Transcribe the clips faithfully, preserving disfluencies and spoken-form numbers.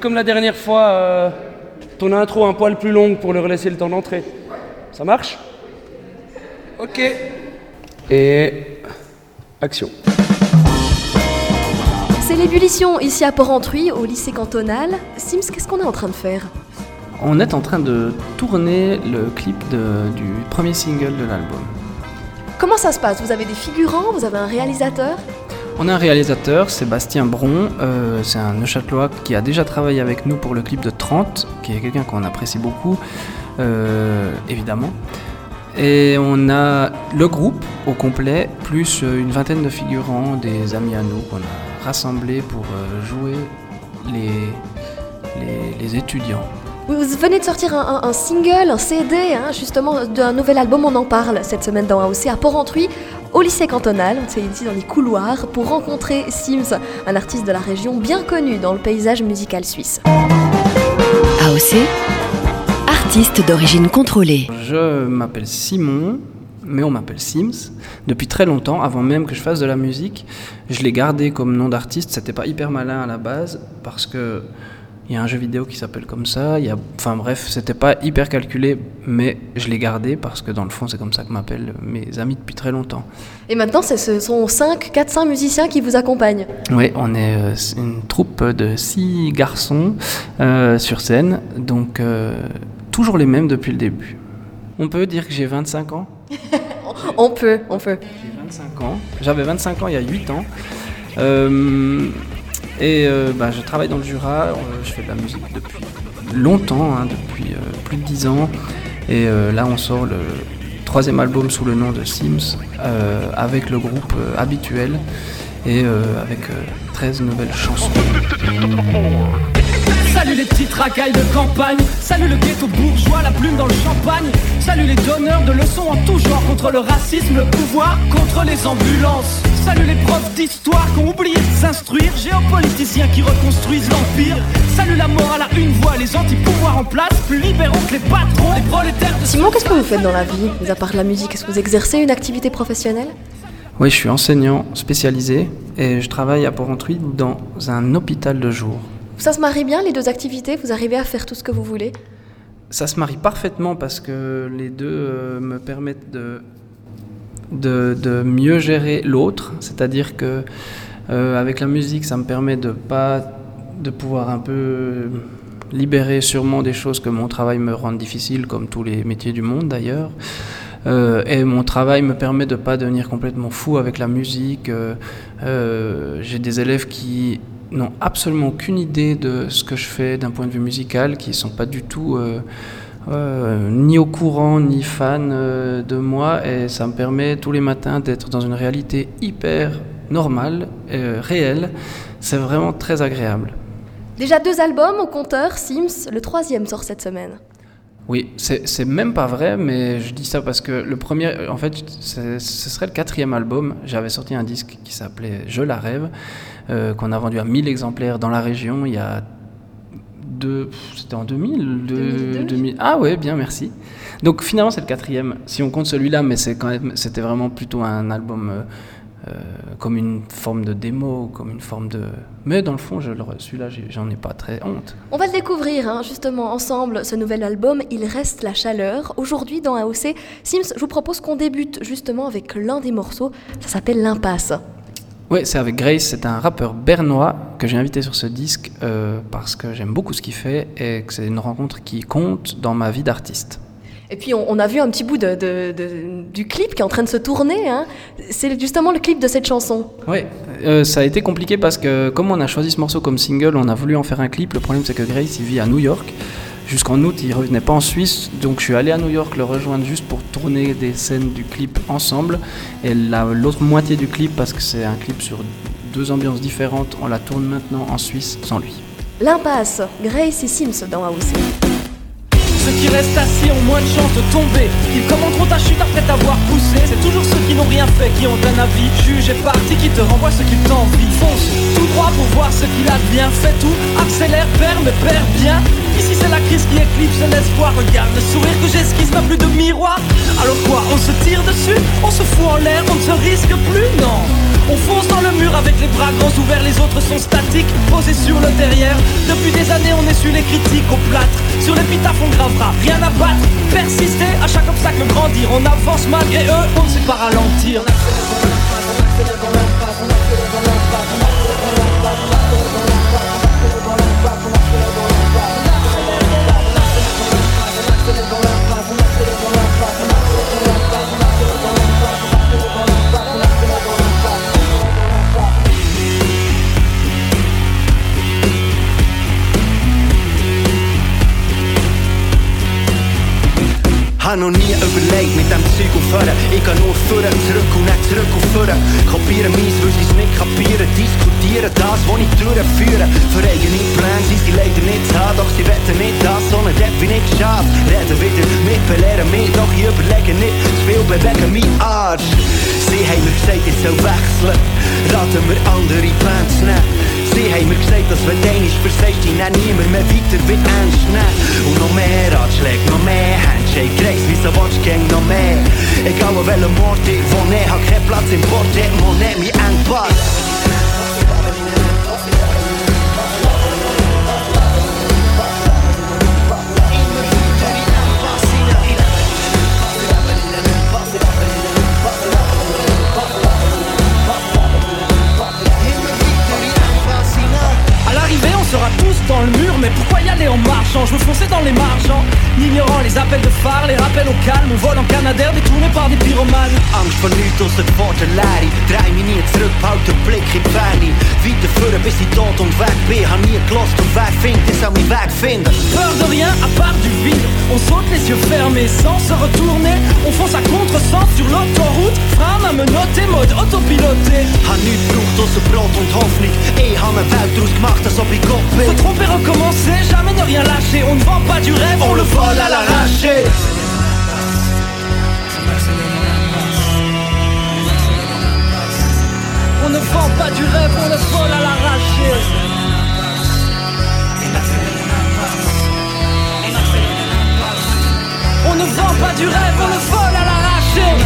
comme la dernière fois, euh, ton intro un poil plus longue pour leur laisser le temps d'entrer. Ça marche ? Ok. Et... action. C'est l'ébullition ici à Porrentruy, au lycée cantonal. Sims, qu'est-ce qu'on est en train de faire ? On est en train de tourner le clip de, du premier single de l'album. Comment ça se passe ? Vous avez des figurants ? Vous avez un réalisateur ? On a un réalisateur, Sébastien Bron, euh, c'est un Neuchâtelois qui a déjà travaillé avec nous pour le clip de trente, qui est quelqu'un qu'on apprécie beaucoup, euh, évidemment. Et on a le groupe au complet, plus une vingtaine de figurants, des amis à nous qu'on a rassemblés pour jouer les, les, les étudiants. Vous venez de sortir un, un, un single, un C D, hein, justement, d'un nouvel album, on en parle cette semaine dans A O C à Porrentruy, au lycée cantonal. On est ici dans les couloirs pour rencontrer Sims, un artiste de la région bien connu dans le paysage musical suisse. A O C, artiste d'origine contrôlée. Je m'appelle Simon, mais on m'appelle Sims. Depuis très longtemps, avant même que je fasse de la musique, je l'ai gardé comme nom d'artiste. C'était pas hyper malin à la base, parce que il y a un jeu vidéo qui s'appelle comme ça, il y a... enfin bref, c'était pas hyper calculé, mais je l'ai gardé parce que dans le fond, c'est comme ça que m'appellent mes amis depuis très longtemps. Et maintenant, ce sont cinq, quatre, cinq musiciens qui vous accompagnent. Oui, on est euh, une troupe de six garçons euh, sur scène, donc euh, toujours les mêmes depuis le début. On peut dire que j'ai vingt-cinq ans ? On peut, on peut. J'ai vingt-cinq ans, j'avais vingt-cinq ans il y a huit ans. Euh... Et euh, bah, je travaille dans le Jura, euh, je fais de la musique depuis longtemps, hein, depuis euh, plus de dix ans. Et euh, là, on sort le troisième album sous le nom de Sims, euh, avec le groupe euh, habituel et euh, avec euh, treize nouvelles chansons. Salut les petites racailles de campagne, salut le ghetto bourgeois, la plume dans le champagne. Salut les donneurs de leçons en tout genre, contre le racisme, le pouvoir, contre les ambulances. Salut les profs d'histoire qui ont oublié de s'instruire, géopoliticiens qui reconstruisent l'empire. Salut la morale à une voix, les anti-pouvoirs en place, plus libéraux que les patrons, les prolétaires de... Simon, qu'est-ce que vous faites dans la vie, mis à part la musique ? Est-ce que vous exercez une activité professionnelle ? Oui, je suis enseignant spécialisé et je travaille à Porrentruy dans un hôpital de jour. Ça se marie bien, les deux activités ? Vous arrivez à faire tout ce que vous voulez ? Ça se marie parfaitement parce que les deux euh, me permettent de... De, de mieux gérer l'autre, c'est-à-dire que euh, avec la musique, ça me permet de pas de pouvoir un peu libérer sûrement des choses que mon travail me rend difficiles, comme tous les métiers du monde d'ailleurs. Euh, et mon travail me permet de pas devenir complètement fou avec la musique. Euh, euh, j'ai des élèves qui n'ont absolument aucune idée de ce que je fais d'un point de vue musical, qui sont pas du tout euh, Euh, ni au courant, ni fan euh, de moi, et ça me permet tous les matins d'être dans une réalité hyper normale, euh, réelle. C'est vraiment très agréable. Déjà deux albums au compteur, Sims, le troisième sort cette semaine. Oui, c'est, c'est même pas vrai, mais je dis ça parce que le premier, en fait, c'est, ce serait le quatrième album. J'avais sorti un disque qui s'appelait Je la rêve, euh, qu'on a vendu à mille exemplaires dans la région il y a De, c'était en deux mille, de, deux mille deux deux mille. Ah ouais, bien, merci. Donc finalement c'est le quatrième, si on compte celui-là, mais c'est quand même, c'était vraiment plutôt un album euh, euh, comme une forme de démo, comme une forme de... Mais dans le fond, je, celui-là, j'en ai pas très honte. On va le découvrir, hein, justement, ensemble, ce nouvel album, Il reste la chaleur. Aujourd'hui, dans A O C, Sims, je vous propose qu'on débute justement avec l'un des morceaux, ça s'appelle L'Impasse. Oui, c'est avec Grace, c'est un rappeur bernois que j'ai invité sur ce disque euh, parce que j'aime beaucoup ce qu'il fait et que c'est une rencontre qui compte dans ma vie d'artiste. Et puis on, on a vu un petit bout de, de, de, du clip qui est en train de se tourner, hein. C'est justement le clip de cette chanson. Oui, euh, ça a été compliqué parce que comme on a choisi ce morceau comme single, on a voulu en faire un clip. Le problème c'est que Grace il vit à New York. Jusqu'en août, il revenait pas en Suisse, donc je suis allé à New York le rejoindre juste pour tourner des scènes du clip ensemble. Et la, l'autre moitié du clip, parce que c'est un clip sur deux ambiances différentes, on la tourne maintenant en Suisse sans lui. L'Impasse, Grace et Sims dans A O C. Ceux qui restent assis ont moins de chances de tomber. Ils commenteront ta chute après t'avoir poussé. C'est toujours ceux qui n'ont rien fait qui ont un avis. Juge et parti qui te renvoie ce qu'ils t'envient. Fonce tout droit pour voir ce qu'il advient. Fais tout, accélère, perds, mais perds bien. Ici c'est la crise qui éclipse l'espoir. Regarde le sourire que j'esquisse, n'a plus de miroir. Alors quoi, on se tire dessus, on se fout en l'air, on ne se risque plus, non. On fonce dans le mur avec les bras grands ouverts, les autres sont statiques, posés sur le derrière. Depuis des années on essuie les critiques au plâtre. Sur l'épitaphe on gravera, rien à battre. Persister, à chaque obstacle grandir. On avance malgré eux, on ne sait pas ralentir. Habe noch nie überlegt mit dem Zeug aufhören. Ich gehe nur vorne, zurück und nicht zurück auf vorne. Kopieren meins, weil sie's nicht kapieren. Diskutieren das, was ich durchführe. Für eigene Pläne sind sie leider nicht zu haben. Doch sie wetten nicht das, sondern dort wie nicht schade. Reden wieder mit, belehren mich, doch ich überlege nicht. Zu viel bewegen mein Arsch. Sie haben mir gesagt, ich soll wechseln. Raten wir andere Pläne zu nehmen. Sie haben mir gesagt, dass wenn dein ist versagt, ich nehm niemand mehr weiter wie ernst nehmen. Und noch mehr Ratschläge, noch mehr Handshake, Kreis, wieso willst du gern noch mehr? Egal an welchem Ort ich wohne, hab keinen Platz im Portemonnaie, mein Engpass. Tous dans le mur, mais pourquoi y aller en marchant? Je veux foncer dans les marchands, ignorant les appels de phare, les rappels au calme. On vole en Canadair détourné par des pyromanes. Angst vor nichts ausser vor der Leere. Drei mich nie zurück, behalte den Blick in die Ferne. Weiter führen bis ich tot und weg bin. Hab nie gelost und wer findet, ich soll meinen Weg finden. Peur de rien à part du vide. On saute les yeux fermés sans se retourner. On fonce à contresens sur l'autoroute. Frein à menotter, mode autopiloté. Hab nichts gebraucht ausser Brot und Hoffnung. Ich hab eine Welt draus gemacht, als ob ich Gott bin. Se tromper, recommencer, jamais ne rien lâcher. On ne vend pas du rêve, on le vole à l'arraché. On ne vend pas du rêve, on le vole à l'arraché. On ne vend pas du rêve, on le vole à l'arraché.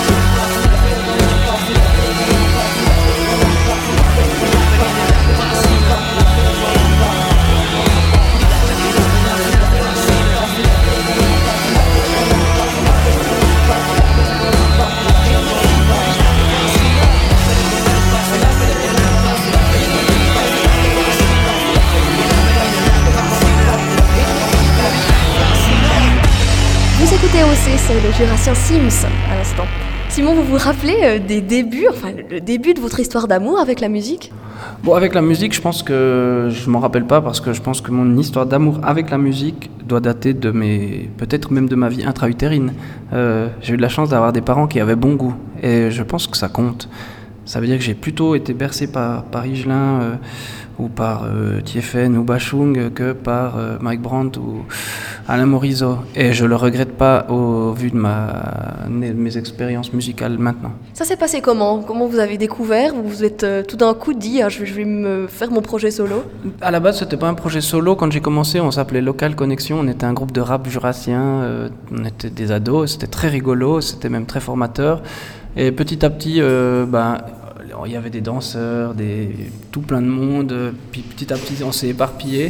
Vous écoutez O C, c'est le Jurassien Sims à l'instant. Simon, vous vous rappelez euh, des débuts, enfin le début de votre histoire d'amour avec la musique? Bon, avec la musique, je pense que je m'en rappelle pas parce que je pense que mon histoire d'amour avec la musique doit dater de mes, peut-être même de ma vie intra-utérine. Euh, j'ai eu de la chance d'avoir des parents qui avaient bon goût et je pense que ça compte. Ça veut dire que j'ai plutôt été bercé par, par Higelin euh, ou par euh, Thieffen ou Bachung que par euh, Mike Brandt ou Alain Morisot. Et je le regrette pas au vu de, ma, de mes expériences musicales maintenant. Ça s'est passé comment? Comment vous avez découvert? Vous vous êtes euh, tout d'un coup dit ah, je, vais, je vais me faire mon projet solo? À la base, c'était pas un projet solo. Quand j'ai commencé, on s'appelait Local Connexion. On était un groupe de rap jurassien. Euh, on était des ados. C'était très rigolo. C'était même très formateur. Et petit à petit, euh, ben, il y avait des danseurs, des, tout plein de monde. Puis petit à petit, on s'est éparpillé.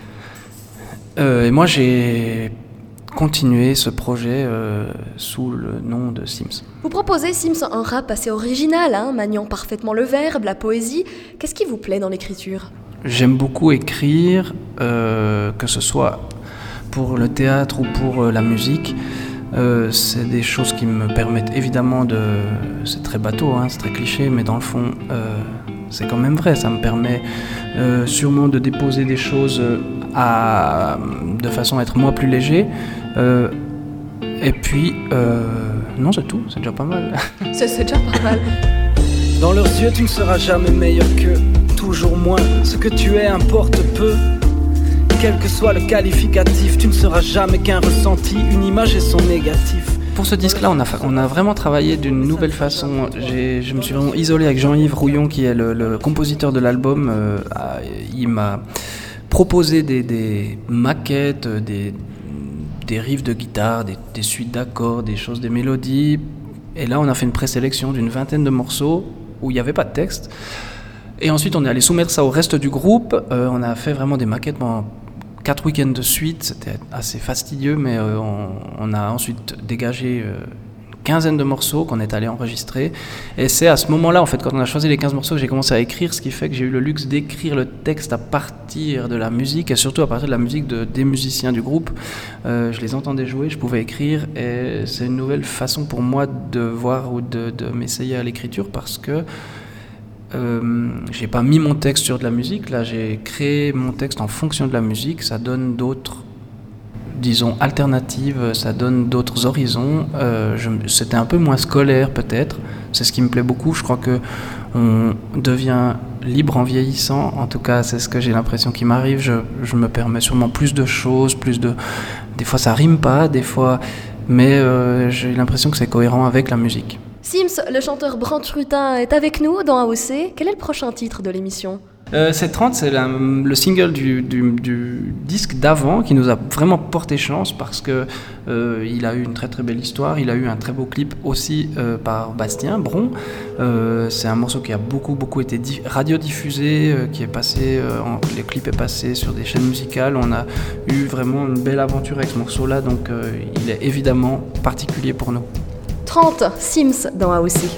Euh, et moi, j'ai continué ce projet euh, sous le nom de Sims. Vous proposez, Sims, un rap assez original, hein, maniant parfaitement le verbe, la poésie. Qu'est-ce qui vous plaît dans l'écriture? J'aime beaucoup écrire, euh, que ce soit pour le théâtre ou pour euh, la musique. Euh, c'est des choses qui me permettent évidemment de... C'est très bateau, hein, c'est très cliché, mais dans le fond, euh, c'est quand même vrai. Ça me permet euh, sûrement de déposer des choses à, de façon à être moi plus léger. Euh, et puis, euh, non, c'est tout, c'est déjà pas mal. C'est, c'est déjà pas mal. Dans leurs yeux, tu ne seras jamais meilleur qu'eux. Toujours moins, ce que tu es importe peu. Quel que soit le qualificatif, tu ne seras jamais qu'un ressenti, une image et son négatif. Pour ce disque-là, on a, on a vraiment travaillé d'une nouvelle façon. J'ai, je me suis vraiment isolé avec Jean-Yves Rouillon, qui est le, le compositeur de l'album. Euh, il m'a proposé des, des maquettes, des, des riffs de guitare, des, des suites d'accords, des choses, des mélodies. Et là, on a fait une présélection d'une vingtaine de morceaux. où il n'y avait pas de texte. Et ensuite, on est allé soumettre ça au reste du groupe. Euh, on a fait vraiment des maquettes pendant quatre week-ends de suite. C'était assez fastidieux, mais euh, on, on a ensuite dégagé euh, une quinzaine de morceaux qu'on est allé enregistrer. Et c'est à ce moment-là, en fait, quand on a choisi les quinze morceaux, que j'ai commencé à écrire, ce qui fait que j'ai eu le luxe d'écrire le texte à partir de la musique, et surtout à partir de la musique de, des musiciens du groupe. Euh, je les entendais jouer, je pouvais écrire, et c'est une nouvelle façon pour moi de voir ou de, de m'essayer à l'écriture, parce que Euh, j'ai pas mis mon texte sur de la musique, là j'ai créé mon texte en fonction de la musique, ça donne d'autres, disons, alternatives, ça donne d'autres horizons. Euh, je, c'était un peu moins scolaire peut-être, c'est ce qui me plaît beaucoup. Je crois que on devient libre en vieillissant, en tout cas c'est ce que j'ai l'impression qui m'arrive. Je, je me permets sûrement plus de choses, plus de... Des fois ça rime pas, des fois... Mais euh, j'ai l'impression que c'est cohérent avec la musique. Sims, le chanteur Brand-Rutin, est avec nous dans A O C. Quel est le prochain titre de l'émission ? euh, C'est trente, c'est la, le single du, du, du disque d'avant qui nous a vraiment porté chance parce qu'il euh, a eu une très très belle histoire. Il a eu un très beau clip aussi euh, par Bastien Bron. Euh, c'est un morceau qui a beaucoup beaucoup été di- radiodiffusé, euh, qui est passé, euh, en, le clip est passé sur des chaînes musicales. On a eu vraiment une belle aventure avec ce morceau-là, donc euh, il est évidemment particulier pour nous. trente, Sims dans A O C.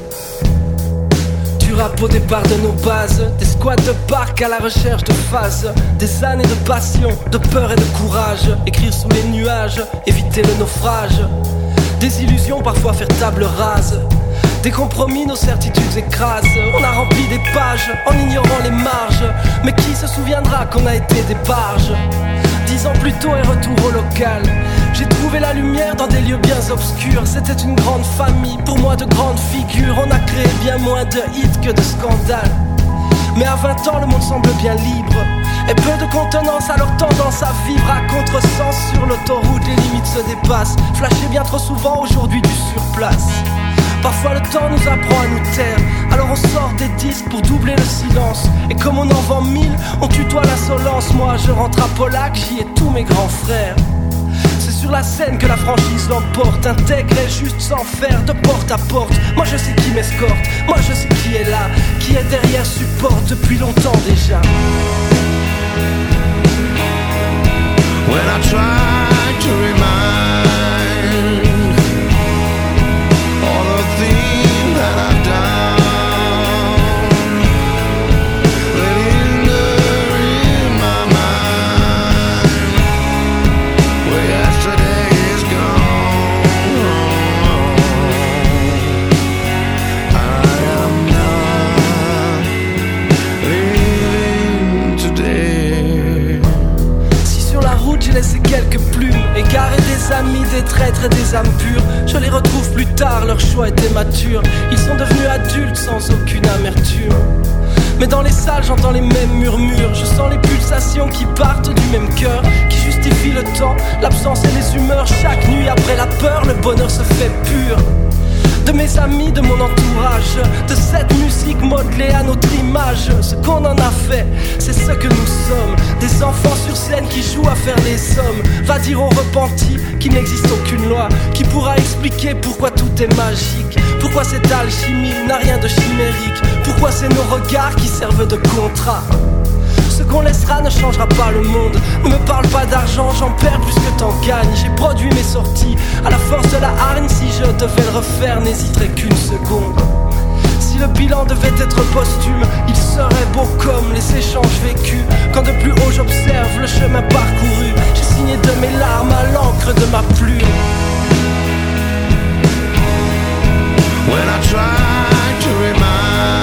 Du rap au départ de nos bases, des squats de parc à la recherche de phases, des années de passion, de peur et de courage, écrire sous les nuages, éviter le naufrage, des illusions parfois faire table rase, des compromis nos certitudes écrasent, on a rempli des pages en ignorant les marges, mais qui se souviendra qu'on a été des barges? Dix ans plus tôt et retour au local, j'ai trouvé la lumière dans des lieux bien obscurs. C'était une grande famille, pour moi de grandes figures. On a créé bien moins de hits que de scandales. Mais à vingt ans le monde semble bien libre, et peu de contenance, alors tendance à vivre à contresens. Sur l'autoroute les limites se dépassent, flashé bien trop souvent, aujourd'hui du surplace. Parfois le temps nous apprend à nous taire, alors on sort des disques pour doubler le silence. Et comme on en vend mille, on tutoie l'insolence. Moi je rentre à Polac, j'y ai tous mes grands frères. C'est sur la scène que la franchise l'emporte, intègre et juste sans faire de porte à porte. Moi je sais qui m'escorte, moi je sais qui est là, qui est derrière support depuis longtemps déjà. When I try to remind all the things that I've done, they linger in my mind, where yesterday is gone. I am not living today. Si sur la route j'ai laissé quelques plumes, égaré des amis, des traîtres et des âmes pures, je les retrouve plus tard, leur choix était mature. Ils sont devenus adultes sans aucune amertume. Mais dans les salles j'entends les mêmes murmures, je sens les pulsations qui partent du même cœur, qui justifient le temps, l'absence et les humeurs. Chaque nuit après la peur, le bonheur se fait pur. De mes amis, de mon entourage, de cette musique modelée à notre image. Ce qu'on en a fait, c'est ce que nous sommes. Des enfants sur scène qui jouent à faire les sommes. Va dire aux repentis qu'il n'existe aucune loi qui pourra expliquer pourquoi tout est magique, pourquoi cette alchimie n'a rien de chimérique, pourquoi c'est nos regards qui servent de contrat. Ce qu'on laissera ne changera pas le monde. Ne me parle pas d'argent, j'en perds plus que t'en gagnes. J'ai produit mes sorties à la force de la hargne. Si je devais le refaire, n'hésiterais qu'une seconde. Si le bilan devait être posthume, il serait beau comme les échanges vécus. Quand de plus haut j'observe le chemin parcouru, j'ai signé de mes larmes à l'encre de ma plume. When I try to remind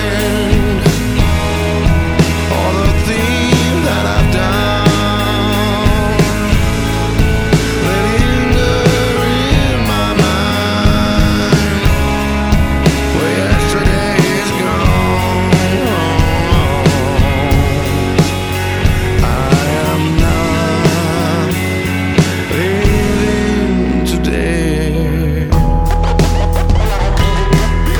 all the things that I've done, they linger in my mind, where yesterday is gone. I am not living today.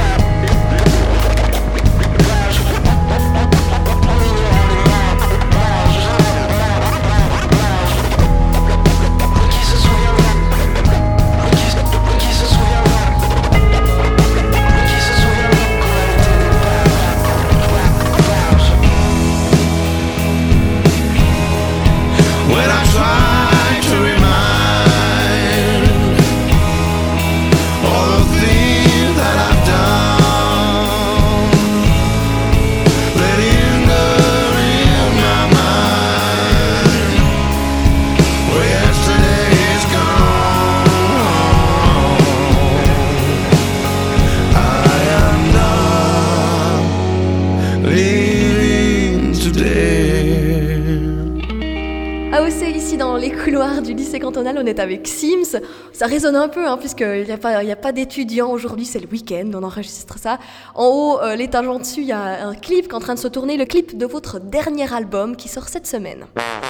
A O C, ici dans les couloirs du lycée cantonal, on est avec Sims. Ça résonne un peu, hein, puisqu'il n'y a pas, il y a pas d'étudiants aujourd'hui, c'est le week-end, on enregistre ça. En haut, euh, l'étage en dessus, il y a un clip qui est en train de se tourner, le clip de votre dernier album qui sort cette semaine.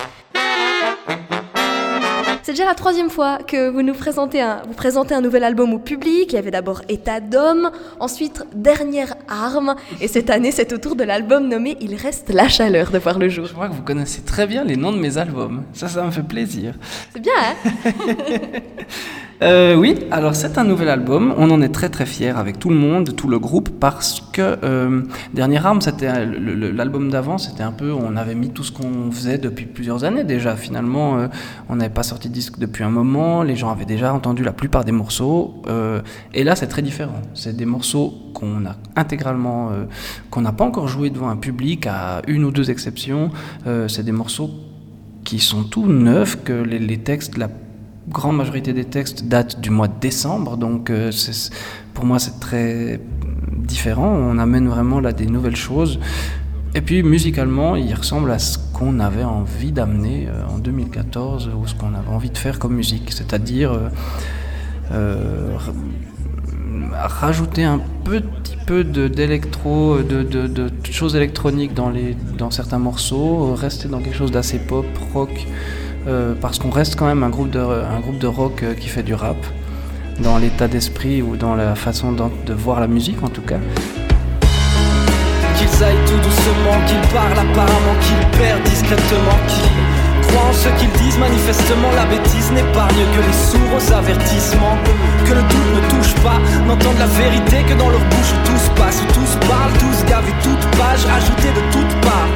C'est déjà la troisième fois que vous nous présentez un, vous présentez un nouvel album au public. Il y avait d'abord État d'homme, ensuite Dernière arme, et cette année c'est au tour de l'album nommé Il reste la chaleur de voir le jour. Je vois que vous connaissez très bien les noms de mes albums. Ça, ça me fait plaisir. C'est bien, hein? Euh, oui, alors c'est un nouvel album, on en est très très fiers avec tout le monde, tout le groupe, parce que euh, Dernière arme, c'était le, le, l'album d'avant, c'était un peu, on avait mis tout ce qu'on faisait depuis plusieurs années déjà, finalement euh, on n'avait pas sorti de disque depuis un moment, les gens avaient déjà entendu la plupart des morceaux, euh, et là c'est très différent, c'est des morceaux qu'on a intégralement, euh, qu'on n'a pas encore joué devant un public, à une ou deux exceptions, euh, c'est des morceaux qui sont tout neufs, que les, les textes, la grande majorité des textes datent du mois de décembre, donc euh, c'est, pour moi c'est très différent, on amène vraiment là des nouvelles choses, et puis musicalement il ressemble à ce qu'on avait envie d'amener euh, en deux mille quatorze, ou ce qu'on avait envie de faire comme musique, c'est-à-dire euh, euh, rajouter un petit peu de, d'électro, de, de, de choses électroniques dans, les, dans certains morceaux, rester dans quelque chose d'assez pop, rock, Euh, parce qu'on reste quand même un groupe de, un groupe de rock euh, qui fait du rap, dans l'état d'esprit ou dans la façon de voir la musique en tout cas. Qu'ils aillent tout doucement, qu'ils parlent apparemment, qu'ils perdent discrètement, qu'ils croient en ce qu'ils disent. Manifestement la bêtise n'épargne que les sourds aux avertissements. Que le doute ne touche pas, n'entendent la vérité que dans leur bouche où tout se passe, où tous parlent, tous gavent, toute page ajoutée de toutes parts.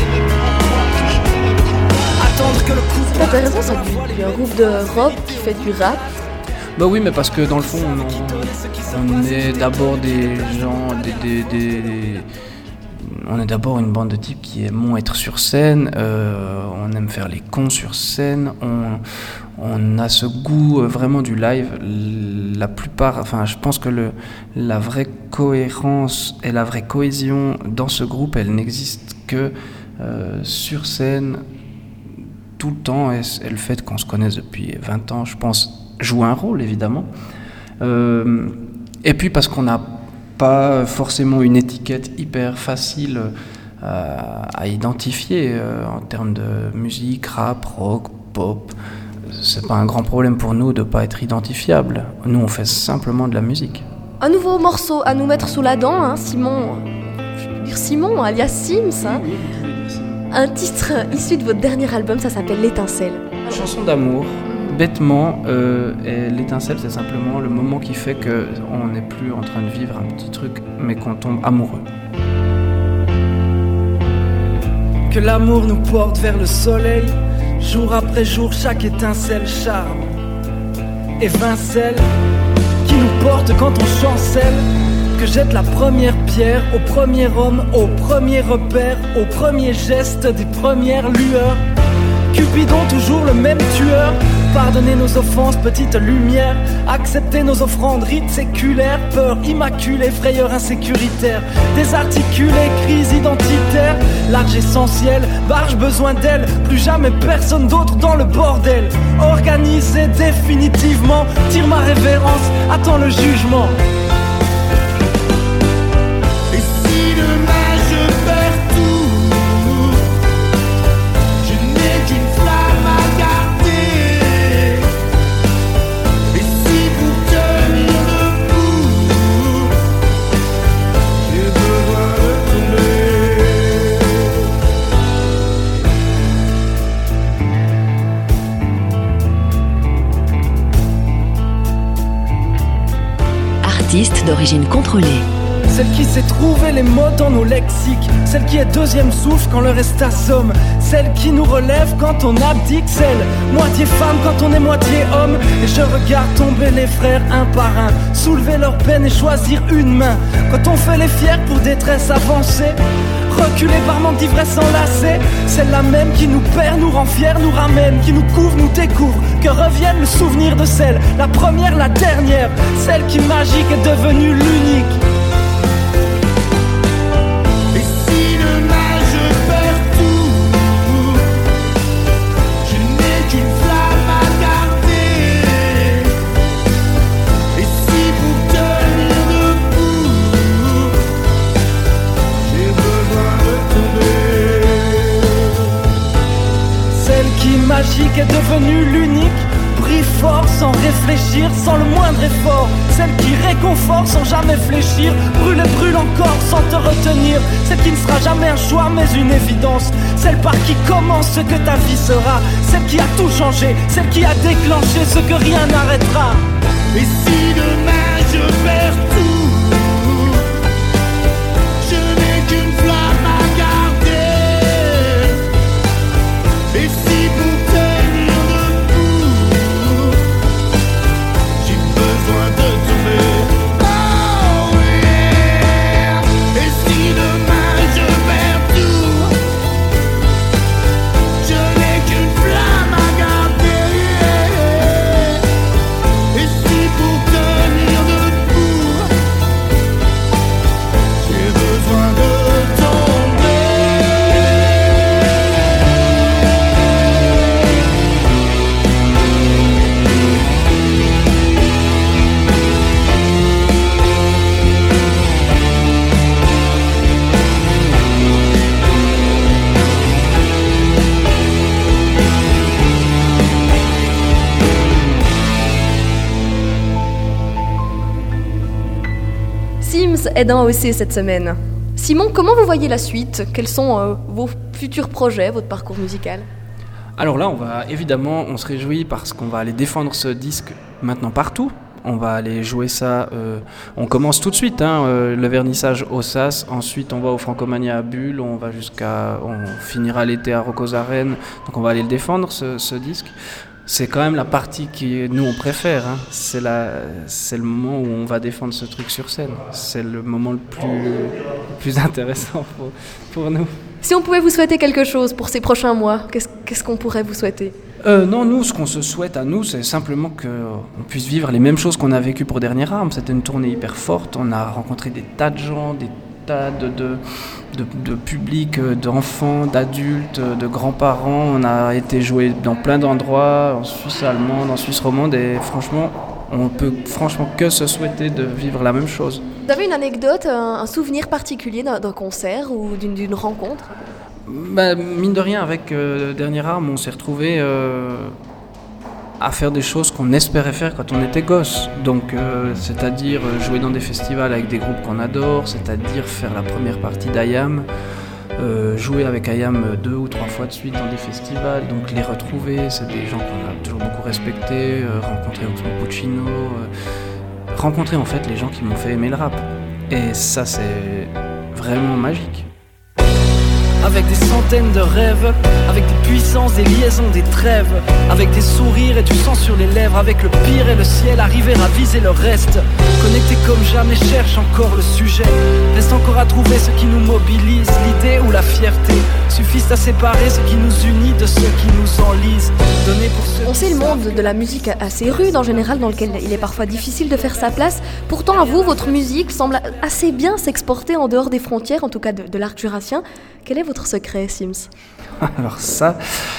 Que le coup c'est intéressant ça, il y a un groupe de rock qui fait du rap. Bah oui, mais parce que dans le fond, on, on est d'abord des gens, des, des, des, des, on est d'abord une bande de types qui aiment être sur scène, euh, on aime faire les cons sur scène, on, on a ce goût vraiment du live. La plupart, enfin, je pense que le, la vraie cohérence et la vraie cohésion dans ce groupe, elle n'existe que euh, sur scène. Tout le temps, et, et le fait qu'on se connaisse depuis vingt ans, je pense, joue un rôle, évidemment. Euh, et puis parce qu'on n'a pas forcément une étiquette hyper facile euh, à identifier euh, en termes de musique, rap, rock, pop. C'est pas un grand problème pour nous de ne pas être identifiable. Nous, on fait simplement de la musique. Un nouveau morceau à nous mettre sous la dent, hein, Simon. Je peux dire Simon, alias Sims. Hein. Un titre issu de votre dernier album, ça s'appelle L'étincelle. Chanson d'amour, bêtement, euh, et l'étincelle c'est simplement le moment qui fait qu'on n'est plus en train de vivre un petit truc, mais qu'on tombe amoureux. Que l'amour nous porte vers le soleil, jour après jour chaque étincelle charme, évincelle, qui nous porte quand on chancelle. Que jette la première pierre au premier homme, au premier repère, au premier geste des premières lueurs. Cupidon toujours le même tueur, pardonner nos offenses, petite lumière, accepter nos offrandes, rites séculaires, peur immaculée, frayeur insécuritaire, désarticulée, crise identitaire, large essentiel, barge besoin d'elle, plus jamais personne d'autre dans le bordel. Organisé définitivement, tire ma révérence, attends le jugement. Artiste d'origine contrôlée. Celle qui sait trouver les mots dans nos lexiques, celle qui est deuxième souffle quand le reste assomme, celle qui nous relève quand on abdique, celle moitié femme quand on est moitié homme. Et je regarde tomber les frères un par un, soulever leur peine et choisir une main. Quand on fait les fiers pour détresse avancée, reculés par manque d'ivresse enlacée, celle-là même qui nous perd, nous rend fiers, nous ramène, qui nous couvre, nous découvre, que revienne le souvenir de celle, la première, la dernière, celle qui magique est devenue l'unique. Et si demain je perds tout, magique est devenue l'unique. Brille fort sans réfléchir, sans le moindre effort. Celle qui réconforte sans jamais fléchir. Brûle et brûle encore sans te retenir. Celle qui ne sera jamais un choix mais une évidence. Celle par qui commence ce que ta vie sera. Celle qui a tout changé, celle qui a déclenché ce que rien n'arrêtera. Et si demain je perds tout, je n'ai qu'une flamme à garder. Et si pour tenir debout, j'ai besoin de tomber. Oh yeah. Et si demain je perds tout, je n'ai qu'une flamme à garder. Et si pour tenir debout, j'ai besoin de tomber. Sims est dans A O C cette semaine. Simon, comment vous voyez la suite? Quels sont euh, vos futurs projets, votre parcours musical? Alors là, on va évidemment, on se réjouit parce qu'on va aller défendre ce disque maintenant partout. On va aller jouer ça, euh, on commence tout de suite, hein, euh, le vernissage au S A S, ensuite on va au Francomania à Bulle, on va jusqu'à, on finira l'été à Rock aux Arènes, donc on va aller le défendre ce, ce disque. C'est quand même la partie qui nous on préfère, hein. c'est, la, c'est le moment où on va défendre ce truc sur scène, c'est le moment le plus, le plus intéressant pour, pour nous. Si on pouvait vous souhaiter quelque chose pour ces prochains mois, qu'est-ce, qu'est-ce qu'on pourrait vous souhaiter? Euh, non, nous, ce qu'on se souhaite à nous, c'est simplement qu'on puisse vivre les mêmes choses qu'on a vécues pour Dernière Arme. C'était une tournée hyper forte, on a rencontré des tas de gens, des tas de, de, de, de publics, d'enfants, d'adultes, de grands-parents. On a été joué dans plein d'endroits, en Suisse allemande, en Suisse romande, et franchement, on peut franchement que se souhaiter de vivre la même chose. Vous avez une anecdote, un, un souvenir particulier d'un, d'un concert ou d'une, d'une rencontre? Bah, mine de rien, avec euh, Dernière Arme, on s'est retrouvés euh, à faire des choses qu'on espérait faire quand on était gosse. Donc, euh, c'est-à-dire jouer dans des festivals avec des groupes qu'on adore, c'est-à-dire faire la première partie d'I A M, euh, jouer avec I A M deux ou trois fois de suite dans des festivals, donc les retrouver, c'est des gens qu'on a toujours beaucoup respectés, euh, rencontrer Oxmo Puccino, euh, rencontrer en fait les gens qui m'ont fait aimer le rap. Et ça, c'est vraiment magique. Avec des centaines de rêves, avec des puissances, des liaisons, des trêves, avec des sourires et du sang sur les lèvres, avec le pire et le ciel, arriver à viser le reste. Connecté comme jamais, cherche encore le sujet. Reste encore à trouver ce qui nous mobilise, l'idée ou la fierté. Suffisent à séparer ce qui nous unit de ce qui nous enlise. Donner pour ceux On sait le monde de la musique assez rude en général, dans lequel il est parfois difficile de faire sa place. Pourtant, à vous, votre musique semble assez bien s'exporter en dehors des frontières, en tout cas de, de l'arc jurassien. Quel est votre secret, Sims? Alors ça,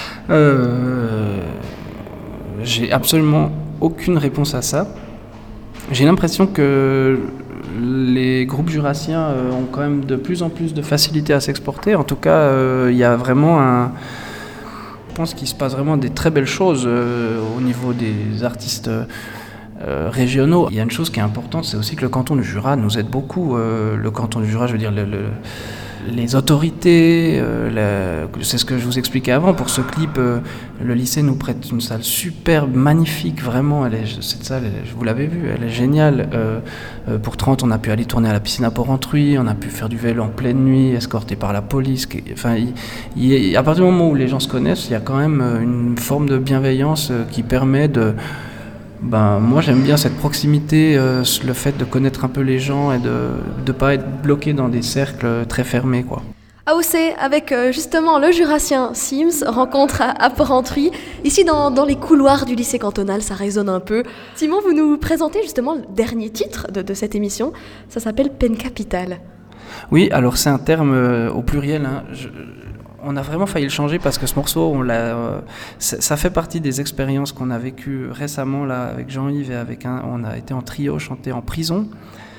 euh, j'ai absolument aucune réponse à ça. J'ai l'impression que les groupes jurassiens euh, ont quand même de plus en plus de facilité à s'exporter. En tout cas, il euh, y a vraiment un... Je pense qu'il se passe vraiment des très belles choses euh, au niveau des artistes euh, régionaux. Il y a une chose qui est importante, c'est aussi que le canton du Jura nous aide beaucoup. Euh, le canton du Jura, je veux dire... le, le les autorités, euh, la, c'est ce que je vous expliquais avant, pour ce clip, euh, le lycée nous prête une salle superbe, magnifique, vraiment, elle est, cette salle, elle, vous l'avez vue, elle est géniale. Euh, euh, pour trente, on a pu aller tourner à la piscine à Port-Rentruy, on a pu faire du vélo en pleine nuit, escorté par la police. Qui, enfin, il, il, à partir du moment où les gens se connaissent, il y a quand même une forme de bienveillance qui permet de... Ben, moi j'aime bien cette proximité, euh, le fait de connaître un peu les gens et de ne pas être bloqué dans des cercles très fermés, quoi. A O C avec euh, justement le jurassien Sims, rencontre à, à Port-Rentruy. Ici dans, dans les couloirs du lycée cantonal, ça résonne un peu. Simon, vous nous présentez justement le dernier titre de, de cette émission, ça s'appelle Peine Capitale. Oui, alors c'est un terme euh, au pluriel, hein. Je, On a vraiment failli le changer parce que ce morceau, on l'a, euh, ça fait partie des expériences qu'on a vécues récemment là, avec Jean-Yves et avec un, on a été en trio chanter en prison.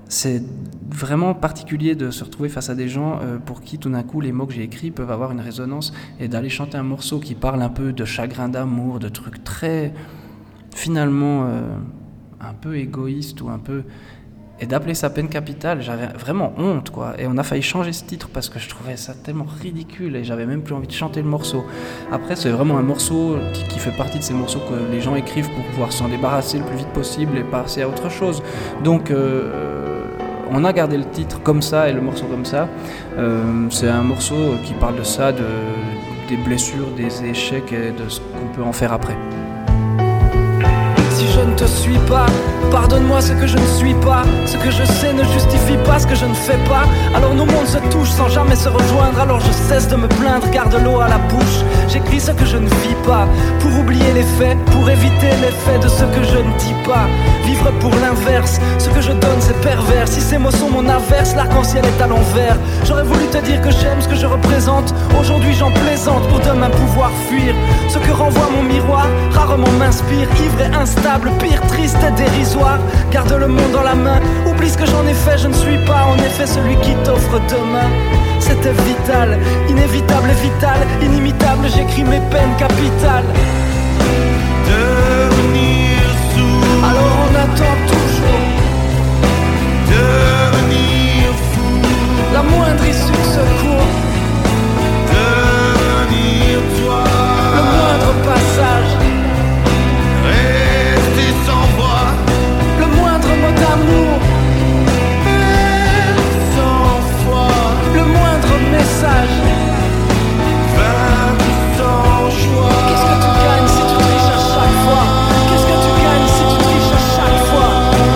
c'est vraiment particulier de se retrouver face à des gens euh, pour qui tout d'un coup les mots que j'ai écrits peuvent avoir une résonance, et d'aller chanter un morceau qui parle un peu de chagrin d'amour, de trucs très finalement euh, un peu égoïstes ou un peu, et d'appeler ça Peine Capitale, j'avais vraiment honte quoi, et on a failli changer ce titre parce que je trouvais ça tellement ridicule et j'avais même plus envie de chanter le morceau. Après c'est vraiment un morceau qui fait partie de ces morceaux que les gens écrivent pour pouvoir s'en débarrasser le plus vite possible et passer à autre chose, donc euh, on a gardé le titre comme ça et le morceau comme ça. Euh, c'est un morceau qui parle de ça, de, des blessures, des échecs et de ce qu'on peut en faire après. Si je ne te suis pas, pardonne-moi ce que je ne suis pas. Ce que je sais ne justifie pas ce que je ne fais pas. Alors nos mondes se touchent sans jamais se rejoindre. Alors je cesse de me plaindre, garde l'eau à la bouche. J'écris ce que je ne vis pas, pour oublier les faits, pour éviter l'effet de ce que je ne dis pas. Vivre pour l'inverse, ce que je donne c'est pervers. Si ces mots sont mon averse, l'arc-en-ciel est à l'envers. J'aurais voulu te dire que j'aime ce que je représente. Aujourd'hui j'en plaisante pour demain pouvoir fuir. Ce que renvoie mon miroir, rarement m'inspire. Ivre et instable, pire, triste et dérisoire. Garde le monde dans la main, oublie ce que j'en ai fait. Je ne suis pas en effet celui qui t'offre demain. C'était vital, inévitable et vital, inimitable, j'écris mes peines capitales. Devenir sourd, Alors on attend toujours devenir fou, la moindre issue de secours, devenir toi, le moindre passage, rester sans voix, le moindre mot d'amour, sans foi, le moindre message. vaincre sans choix. Qu'est-ce que tu gagnes si tu triches à chaque fois? Qu'est-ce que tu gagnes si tu triches à chaque fois?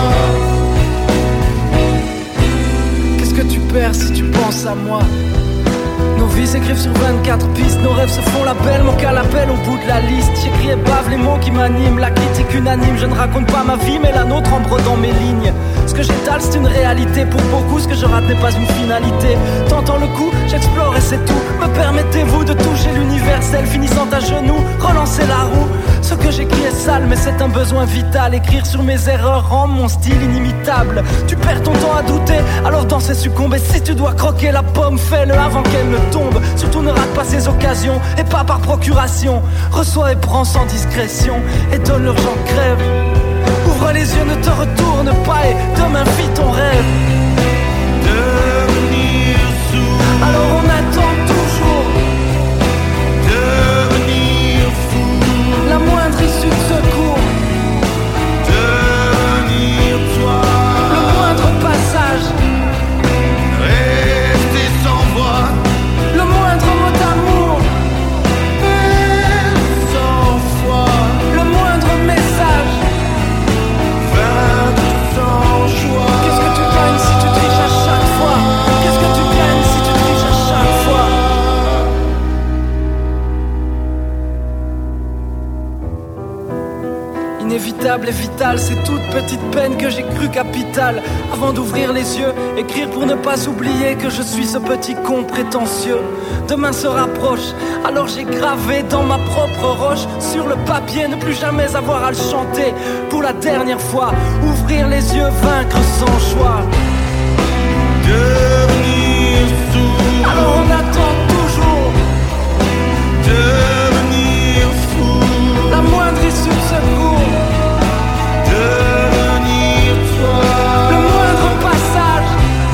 Qu'est-ce que tu perds si tu penses à moi? Nos vies s'écrivent sur vingt-quatre pistes, nos rêves se font la belle, mon cas l'appelle au bout de la liste. J'écris et bave les mots qui m'animent, la critique unanime. Je ne raconte pas ma vie mais la nôtre en brodant mes lignes. Ce que j'étale c'est une réalité pour beaucoup, ce que je rate n'est pas une finalité. Tentant le coup, j'explore et c'est tout. Me permettez-vous de toucher l'universel, finissant à genoux, relancer la roue. Ce que j'écris est sale mais c'est un besoin vital. Écrire sur mes erreurs rend mon style inimitable. Tu perds ton temps à douter, alors danse et succombe. Et si tu dois croquer la pomme, fais-le avant qu'elle ne tombe. Surtout ne rate pas ces occasions, et pas par procuration. Reçois et prends sans discrétion, et donne l'urgent crève. Ouvre les yeux, ne te retourne pas, et demain vis ton rêve. Devenir sourd, Alors on attend toujours devenir fou, la moindre issue de secours, devenir toi, le moindre passage, rester sans voix, le moindre mot d'amour, sans foi, le moindre message. vaincre sans choix. Qu'est-ce que tu gagnes si tu triches à chaque fois? Qu'est-ce que tu gagnes si tu triches à chaque fois? Inévitable et vital, c'est toute petite peine que j'ai cru capitale. Avant d'ouvrir les yeux, écrire pour ne pas oublier que je suis ce petit con prétentieux. Demain se rapproche, alors j'ai gravé dans ma propre roche sur le papier, ne plus jamais avoir à le chanter. Pour la dernière fois, ouvrir les yeux, vaincre sans choix. Devenir sourd, Alors on attend toujours devenir fou, la moindre issue de secours, devenir toi, le moindre passage,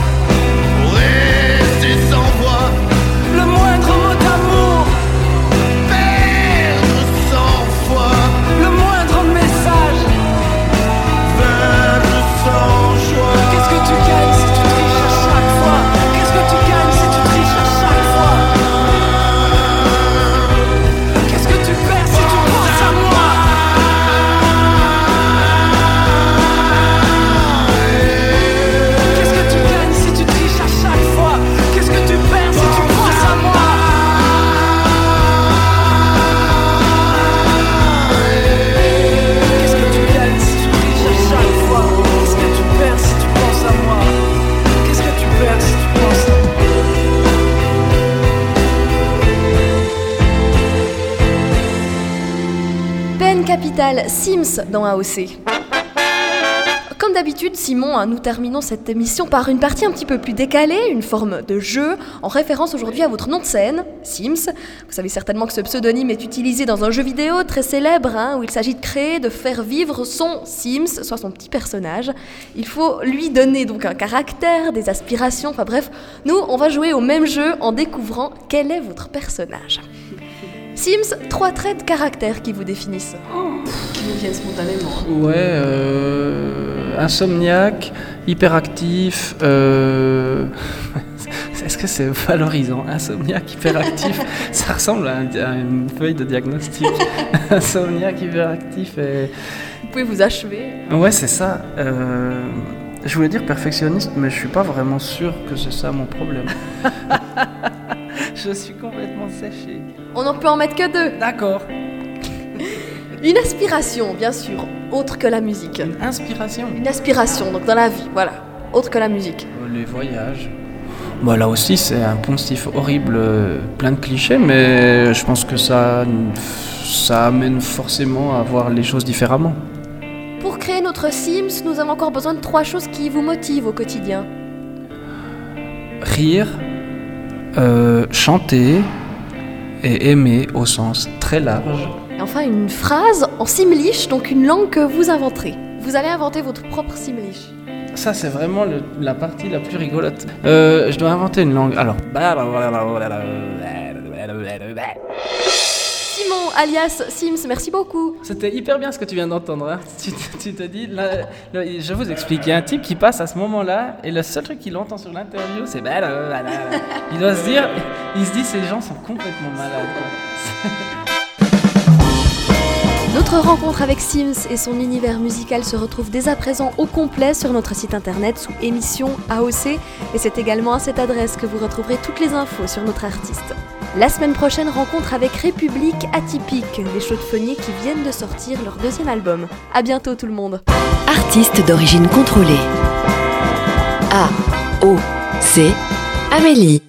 rester sans voix, le moindre mot d'amour, perdre sans foi, le moindre message. vaincre sans joie. Qu'est-ce que tu gagnes si tu triches à chaque fois? Qu'est-ce que tu gagnes si tu triches à chaque fois? Qu'est-ce que tu perds si tu penses à moi? Qu'est-ce que tu gagnes si tu triches à chaque fois? Qu'est-ce que tu perds si tu penses à moi? Qu'est-ce que tu gagnes si tu triches à chaque fois? Qu'est-ce que tu perds si tu penses à moi? Qu'est-ce que tu perds si tu penses à moi? Peine Capitale, Sims dans A O C. Comme d'habitude, Simon, hein, nous terminons cette émission par une partie un petit peu plus décalée, une forme de jeu, en référence aujourd'hui à votre nom de scène, Sims. Vous savez certainement que ce pseudonyme est utilisé dans un jeu vidéo très célèbre, hein, où il s'agit de créer, de faire vivre son Sims, soit son petit personnage. Il faut lui donner donc un caractère, des aspirations, enfin bref, nous, on va jouer au même jeu en découvrant quel est votre personnage. Sims, trois traits de caractère qui vous définissent. Oh, qui vous viennent spontanément. Ouais, euh, insomniaque, hyperactif. Euh... Est-ce que c'est valorisant? Insomniaque, hyperactif, ça ressemble à, un, à une feuille de diagnostic. Insomniaque, hyperactif et... Vous pouvez vous achever. Ouais, c'est ça. Euh... Je voulais dire perfectionniste, mais je suis pas vraiment sûr que c'est ça mon problème. Je suis complètement séché. On en peut en mettre que deux. D'accord. Une aspiration, bien sûr, autre que la musique. Une inspiration. Une aspiration, donc dans la vie, voilà, autre que la musique. Les voyages. Bon, là aussi, c'est un poncif horrible, euh, plein de clichés, mais je pense que ça, ça amène forcément à voir les choses différemment. Pour créer notre Sims, nous avons encore besoin de trois choses qui vous motivent au quotidien. Rire, euh, chanter et aimer au sens très large. Et enfin, une phrase en simlish, donc une langue que vous inventerez. Vous allez inventer votre propre simlish. Ça, c'est vraiment le, la partie la plus rigolote. Euh, je dois inventer une langue. Alors. Simon, alias Sims, merci beaucoup. C'était hyper bien ce que tu viens d'entendre. Hein. Tu, tu te dis, là, là, je vous explique, il y a un type qui passe à ce moment-là, et le seul truc qu'il entend sur l'interview, c'est... Il doit se dire, il se dit, ces gens sont complètement malades. Notre rencontre avec Sims et son univers musical se retrouve dès à présent au complet sur notre site internet sous émission A O C, et c'est également à cette adresse que vous retrouverez toutes les infos sur notre artiste. La semaine prochaine, rencontre avec République Atypique, les chaudes-fauniers qui viennent de sortir leur deuxième album. À bientôt tout le monde. Artiste d'origine contrôlée. A O C Amélie.